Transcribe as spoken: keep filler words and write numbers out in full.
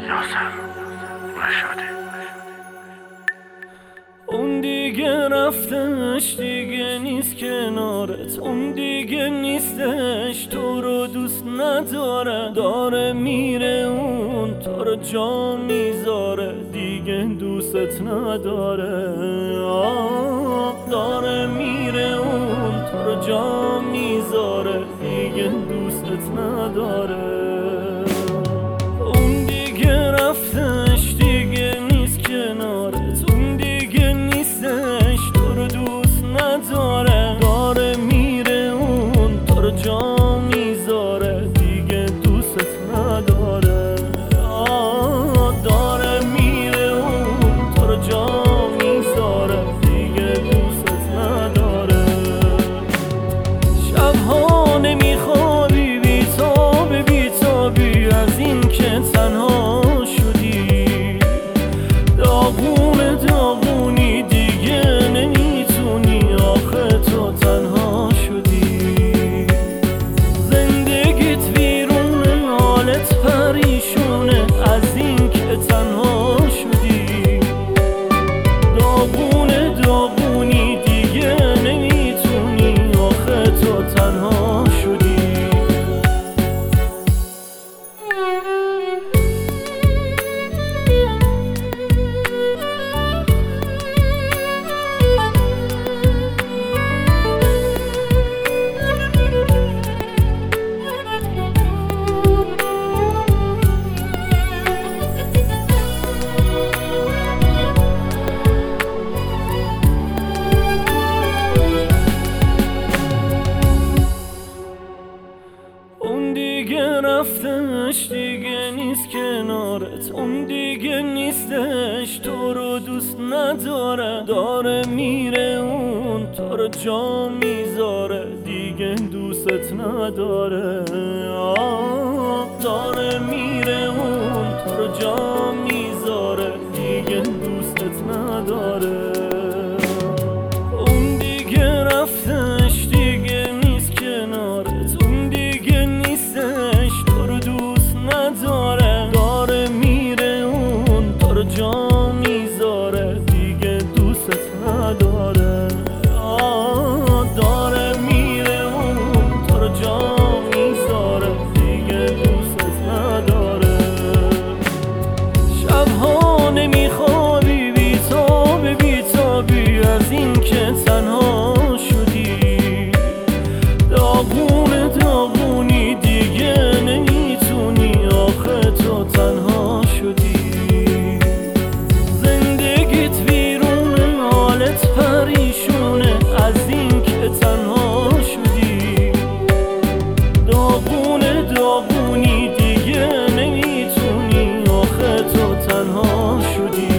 یاسر رشادی. اون دیگه رفتش، دیگه نیست کنارت، اون دیگه نیستش، تو رو دوست نداره، داره میره اون تو رو جا میذاره، دیگه دوستت نداره. آه داره میره اون تو رو جا میذاره، دیگه دوستت نداره. اون دیگه رفتش، دیگه نیست کنارت، اون دیگه نیستش، تو رو دوست نداره، داره میره اون تو رو جا میذاره، دیگه دوستت نداره. آه داره میره اون تو رو جا میذاره، دیگه دوستت نداره. شبها نمیخوابی بیتابی بیتابی از این که تنها شدی، داغون داغونی دیگه نمیتونی، آخه تو تنها شدی. زندگیت ویرونه، حالت پریشونه از این که تنها شدی، داغون داغونی دیگه نمیتونی، آخه تو تنها شدی. اون دیگه رفتش، دیگه نیست کنارت، اون دیگه نیستش، تو رو دوست نداره، داره میره اون تو رو جا میذاره، دیگه دوستت نداره. آه داره میره اون تو رو جا میذاره، دیگه دوستت نداره. اون دیگه رفتش، دیگه نیست کنارت، اون دیگه نیستش، تو رو دوست نداره، داره میره اون تو رو جا میذاره، دیگه دوستت نداره. آه داره میره اون تو رو جا میذاره، دیگه دوستت نداره. شبها نمیخوابی بیتابی بیتابی از این که تنها شدی، داغون داغونی دیگه نمیتونی، آخه تو تنها شدی. زندگیت ویرونه، حالت پریشونه از این که تنها شدی، داغون داغونی دیگه نمیتونی، آخه تو تنها شدی.